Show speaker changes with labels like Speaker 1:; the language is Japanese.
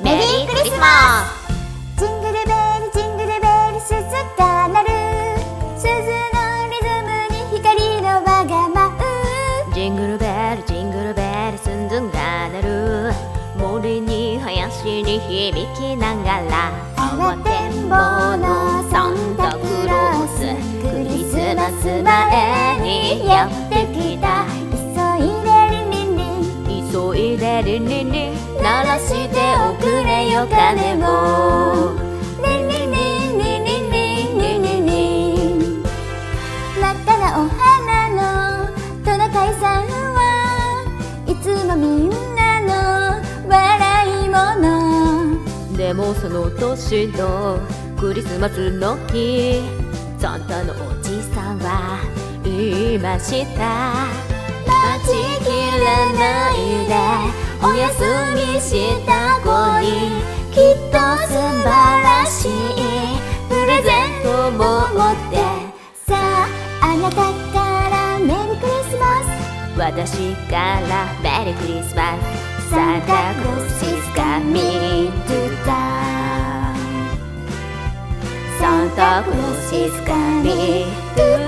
Speaker 1: メリークリスマス。
Speaker 2: ジングルベルジングルベル鈴が鳴る、鈴のリズムに光の輪が舞う。
Speaker 1: ジングルベルジングルベル鈴が鳴る、森に林に響きながら、
Speaker 2: 慌てんぼうのサンタクロース、クリスマス前にやってきた。急いでリンリンリン、
Speaker 1: 急いでリンリンリン、鳴らしておくれよ鐘を。
Speaker 2: リンリンリンリンリンリンリンリンリン。真っ赤なお花のトナカイさんはいつもみんなの笑い者。
Speaker 1: でもその年のクリスマスの日、サンタのおじさんは言いました。待ちきれないでお休みした子に、きっと素晴らしいプレゼントを持って、
Speaker 2: さああなたからメリークリスマス、
Speaker 1: 私からメリークリスマス。Santa Claus is coming to town. Santa Claus is coming to